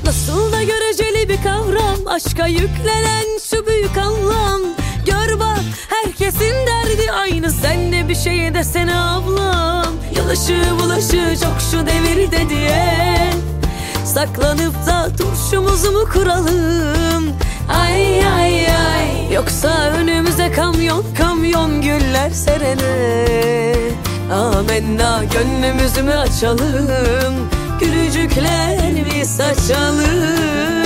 Nasıl da göreceli bir kavram, aşka yüklenen şu büyük anlam. Gör bak, herkesin derdi aynı, sen de bir şey desene ablam. Yılışı bulaşı çok şu devirde diye saklanıp da turşumuzu mu kuralım? Ay ay ay, yoksa önümüze kamyon kamyon güller serene. Amenna, gönlümüzü mü açalım, gülücükler mi saçalım?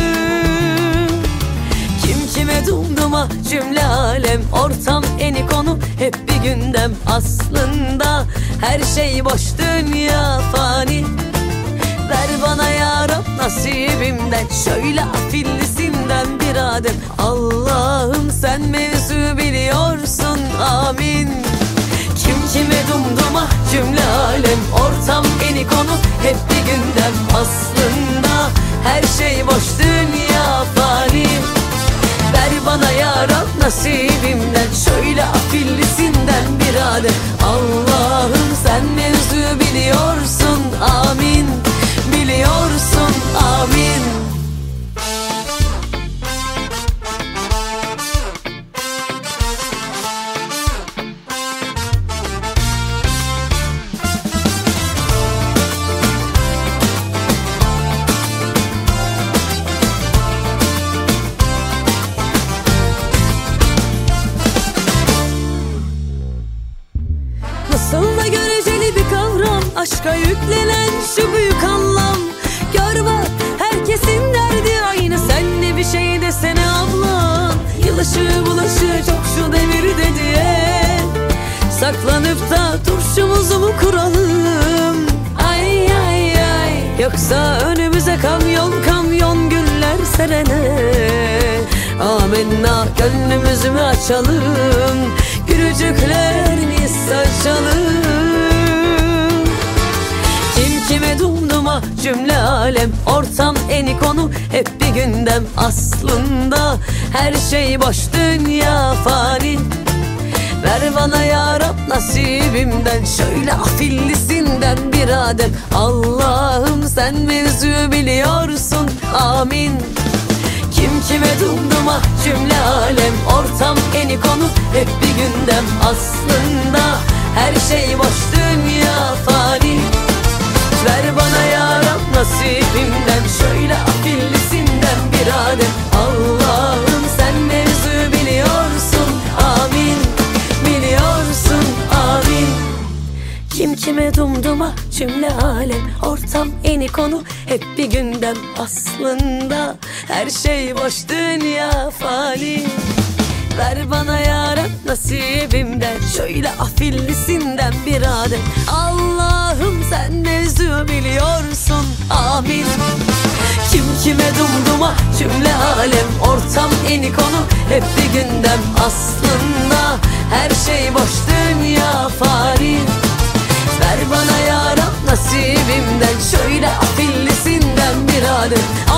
Kim kime dumduma cümle alem, ortam eni konu hep bir gündem. Aslında her şey boş, dünya fani. Ver bana ya Rab nasibimden, şöyle afillisinden bir adem. Allah'ım sen mevzu biliyorsun, amin. Kim kime dumduma cümle alem, ortam eni konu hep bir gündem. Aslında her şey boş, dünya fani. Ver bana ya Rab nasibimden, şöyle afillisinden bir adem. Allah'ım sen mevzu biliyorsun, amin. Biliyorsun, amin. Nasıl da göreceli bir kavram, aşka yüklenen şu büyük anlam. Gör bak, herkesin derdi aynı, sen de bir şey desene ablam. Yılışı bulaşı çok şu devirde diye saklanıp da turşumuzu mu kuralım? Ay ay ay, yoksa önümüze kamyon kamyon güller serene. Amenna, gönlümüzü mü açalım, gülücükler mi saçalım? Kim kime dumduma cümle alem, ortam eni konu hep bir gündem. Aslında her şey boş, dünya fani. Ver bana ya Rab nasibimden, şöyle afillisinden bir adem. Allah'ım sen mevzu biliyorsun, amin. Kim kime dumduma cümle alem, ortam eni konu hep bir gündem. Aslında her şey boş, dünya fani. Ver bana ya Rab nasibimden, şöyle afillisinden bir adem. Allah'ım sen mevzu biliyorsun, amin. Biliyorsun, amin. Kim kime dumduma cümle alem, ortam eni konu hep bir gündem. Aslında her şey boş, dünya fani. Ver bana ya Rab nasibimden, şöyle afillisinden bir adem. Allah'ım sen mevzu biliyorsun, amin. Kim kime dumduma cümle alem, ortam eni konu hep bir gündem. Aslında her şey boş, dünya fani. Ver bana ya Rab nasibimden, şöyle afillisinden bir adem.